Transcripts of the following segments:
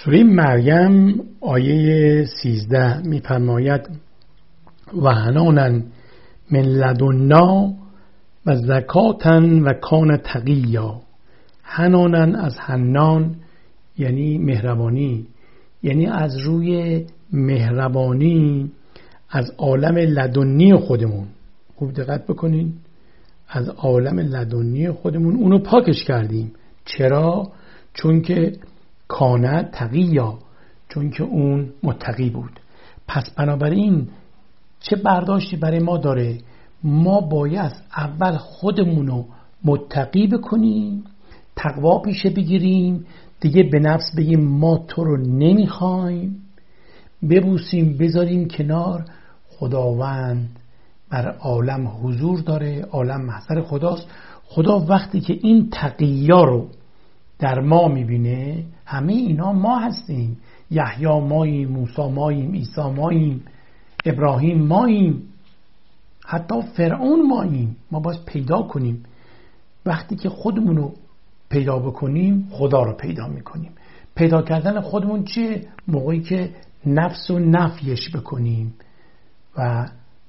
سوره مریم آیه 13 می‌فرماید و حنانا من لدنا و زکاتا و کان تقیا. حنانا از حنان یعنی مهربانی، یعنی از روی مهربانی از عالم لدنی خودمون. خوب دقت بکنین، از عالم لدنی خودمون اونو پاکش کردیم. چرا؟ چون که کانه تقیا، چون که اون متقی بود. پس بنابراین چه برداشتی برای ما داره؟ ما باید اول خودمونو متقی بکنیم، تقوا پیشه بگیریم، دیگه به نفس بگیم ما تو رو نمیخوایم، ببوسیم بذاریم کنار. خداوند بر عالم حضور داره، عالم محضر خداست. خدا وقتی که این تقیا رو در ما میبینه، همه اینا ما هستیم. یحیی ماییم، موسی ماییم، عیسی ماییم، ابراهیم ماییم، حتی فرعون ماییم. ما باید پیدا کنیم. وقتی که خودمون رو پیدا بکنیم خدا رو پیدا میکنیم. پیدا کردن خودمون چیه؟ موقعی که نفس و نفیش بکنیم و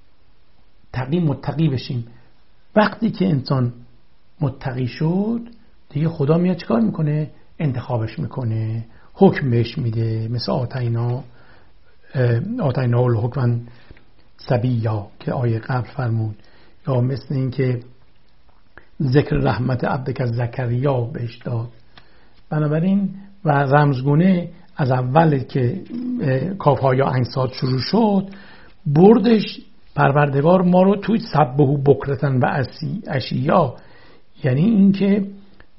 متقی بشیم. وقتی که انسان متقی شد دیگه خدا میاد چیکار میکنه؟ انتخابش میکنه، حکم بهش میده. مثل آتینا الحکم صبیا که آیه قبل فرمود، یا مثل این که ذکر رحمت عبدک زکریا بهش داد. بنابراین و رمزگونه از اول که کاف‌ها یا انصاد شروع شد، بردش پروردگار ما رو توی سبحوا بکرتن و عشیا، یعنی این که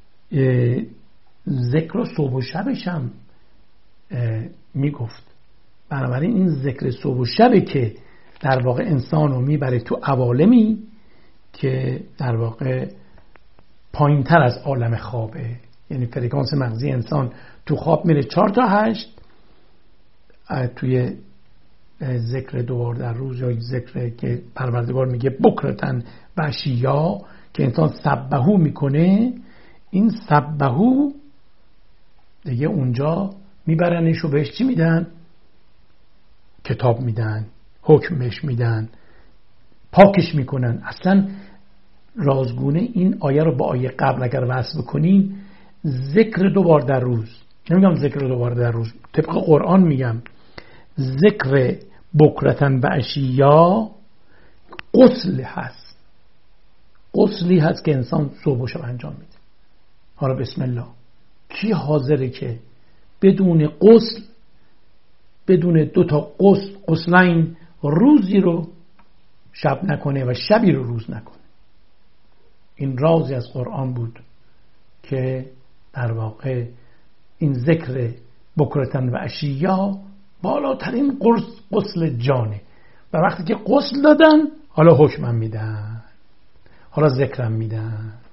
ذکر صبح و شبش هم میگفت. بنابراین این ذکر صبح و شبه که در واقع انسان رو میبره تو عوالمی که در واقع پایین تر از عالم خوابه. یعنی فرکانس مغزی انسان تو خواب میره 4 تا 8. توی ذکر 2 بار در روز یا ذکر که پروردگار میگه بکرتن و عشیا که انسان سبحو میکنه، این سبحو دیگه اونجا میبرنش و بهش چی میدن؟ کتاب میدن، حکمش میدن، پاکش میکنن. اصلا رازگونه این آیه رو با آیه قبل اگر وصل بکنیم، ذکر 2 بار در روز، نمیگم ذکر 2 بار در روز، طبق قرآن میگم ذکر بکرتن و عشیا غسل هست، غسلی هست که انسان صبح و شب انجام میده. حالا بسم الله، کی حاضره که بدون غسل، بدون 2 تا غسلین روزی رو شب نکنه و شبی رو روز نکنه؟ این رازی از قرآن بود که در واقع این ذکر بکرتن و عشیا بالاترین غسل جانه. و وقتی که غسل دادن حالا حکمم میدن، حالا ذکرم میدن.